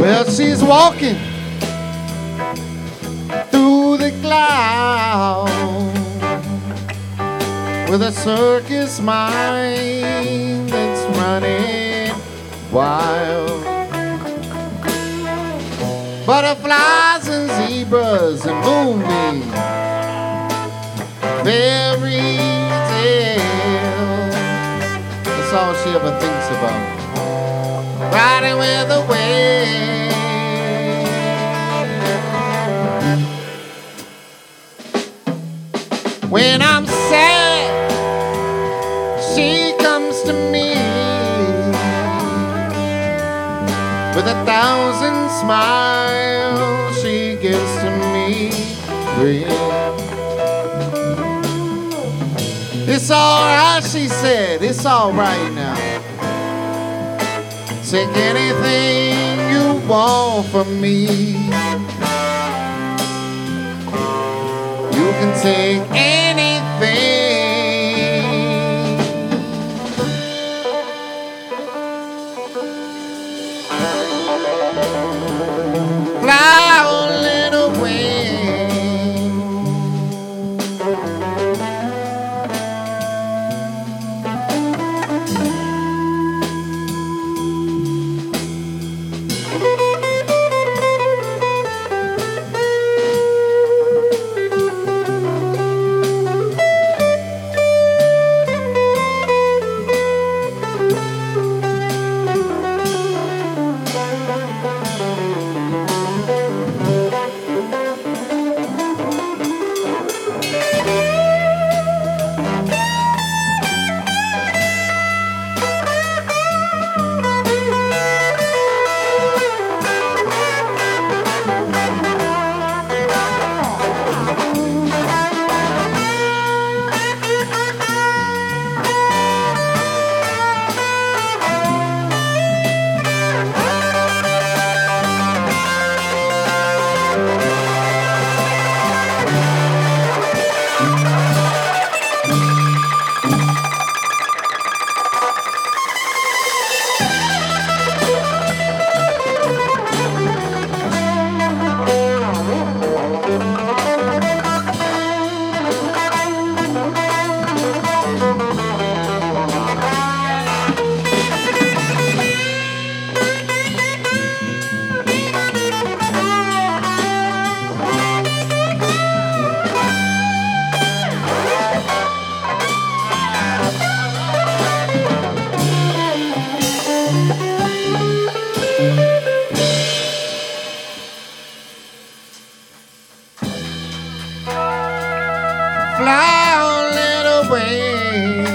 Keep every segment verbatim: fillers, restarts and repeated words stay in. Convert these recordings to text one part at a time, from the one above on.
Well, she's walking through the clouds with a circus mind that's running wild. Butterflies and zebras and moonbeams, fairy tale. That's all she ever thinks about. Riding with the wind. When I'm sad, she comes to me with a thousand smiles. She gives to me free. It's alright, she said, it's alright now. Take anything you want from me. You can take anything. Fly a little wing. Fly a little way.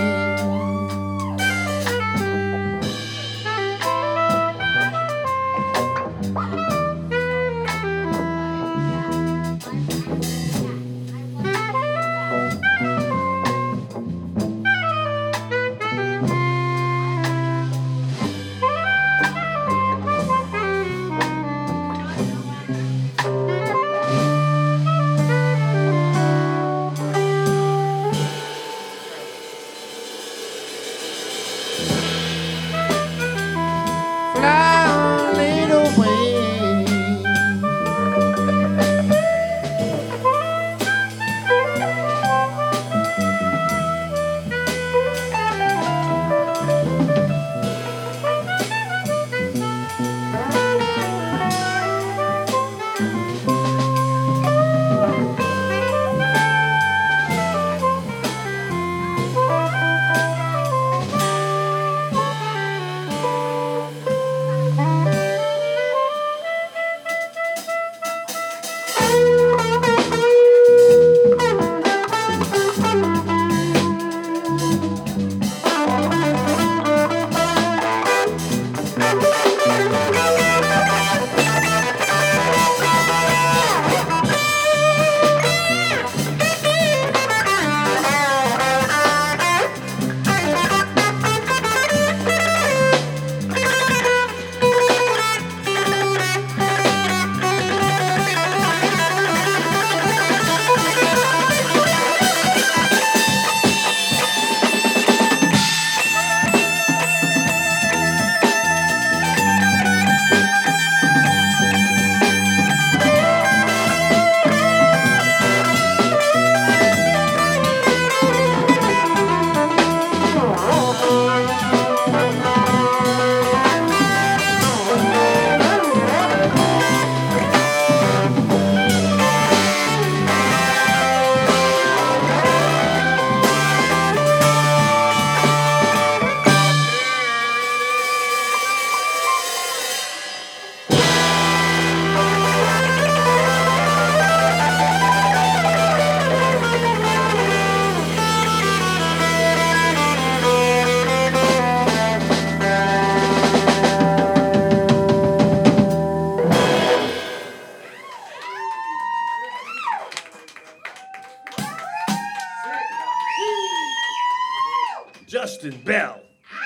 Justin Bell.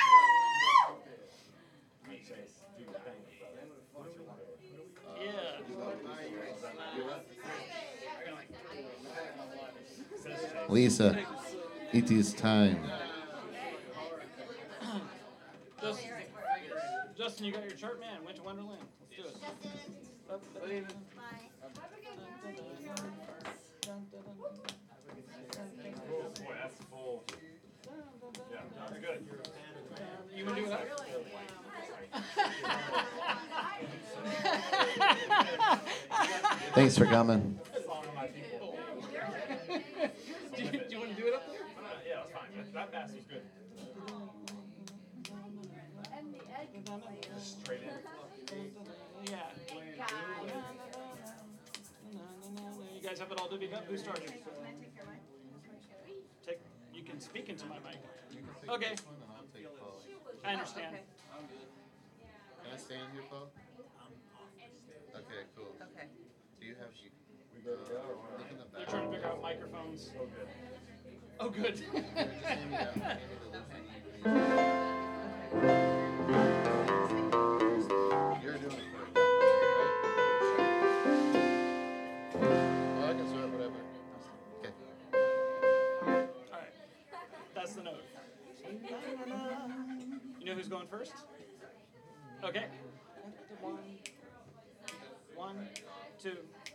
Yeah. Lisa, it is time. Justin, Justin, you got your chart, man. Winter Wonderland. Let's do it. Boy, that's full. Yeah, that's good. You want to do it? Thanks for coming. do, you, do you want to do it up there? Yeah, that's fine. That, that pass was good. Just straight in. Yeah. You guys have it all divvied up? Who started? Take. You can speak into my mic. Okay. I understand. Can I stand here, Paul? Okay, cool. Okay. Do you have you? We good to go? Look in the They're back. trying to figure out microphones. So good. Oh, good. Just hand me that. Hand me the Lucy. You're doing it first. Right? Oh, I can swear whatever. Okay. All right. That's the note. You know who's going first? Okay. One, one, two.